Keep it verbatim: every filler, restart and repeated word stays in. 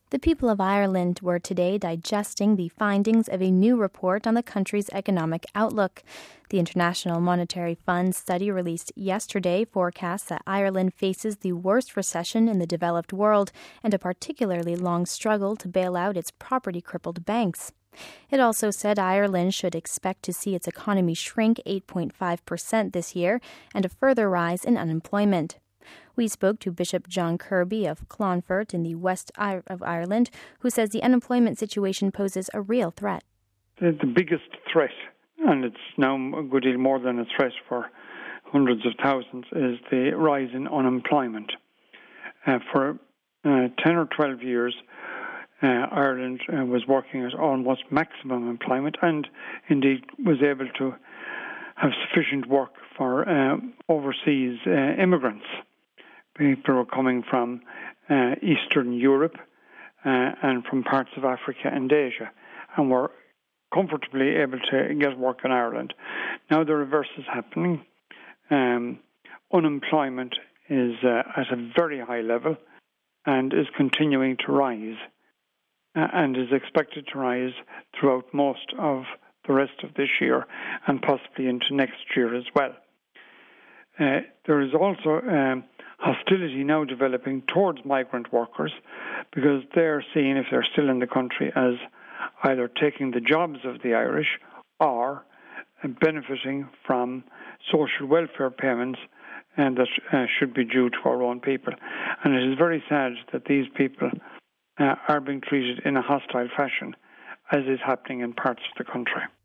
The people of Ireland were today digesting the findings of a new report on the country's economic outlook. The International Monetary Fund study released yesterday forecasts that Ireland faces the worst recession in the developed world and a particularly long struggle to bail out its property-crippled banks. It also said Ireland should expect to see its economy shrink eight point five percent this year and a further rise in unemployment. We spoke to Bishop John Kirby of Clonfert in the west of Ireland, who says the unemployment situation poses a real threat. The, the biggest threat, and it's now a good deal more than a threat for hundreds of thousands, is the rise in unemployment. Uh, for uh, ten or twelve years, uh, Ireland uh, was working at almost maximum employment and indeed was able to have sufficient work for uh, overseas uh, immigrants. People were coming from uh, Eastern Europe uh, and from parts of Africa and Asia, and were comfortably able to get work in Ireland. Now the reverse is happening. Um, unemployment is uh, at a very high level and is continuing to rise, uh, and is expected to rise throughout most of the rest of this year and possibly into next year as well. Uh, there is also um, hostility now developing towards migrant workers because they're seen, if they're still in the country, as either taking the jobs of the Irish or benefiting from social welfare payments and that uh, should be due to our own people. And it is very sad that these people uh, are being treated in a hostile fashion, as is happening in parts of the country.